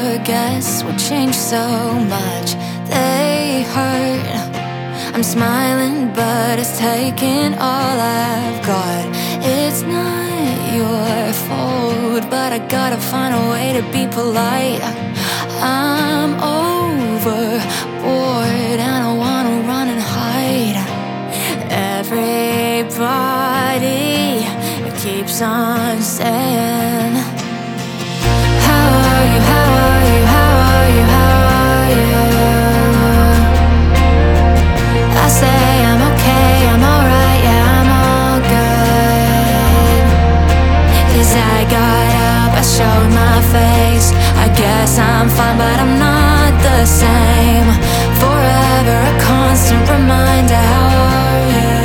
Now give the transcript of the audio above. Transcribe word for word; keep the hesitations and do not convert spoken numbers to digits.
never guess would change so much. They hurt. I'm smiling, but it's taking all I've got. It's not your fault, but I gotta find a way to be polite. I'm overboard and I wanna run and hide. Everybody keeps on saying, how are you, how are you, how are you, how are you? I say I'm okay, I'm alright, yeah, I'm all good. Cause I got up, I showed my face. I guess I'm fine, but I'm not the same. Forever a constant reminder, how are you?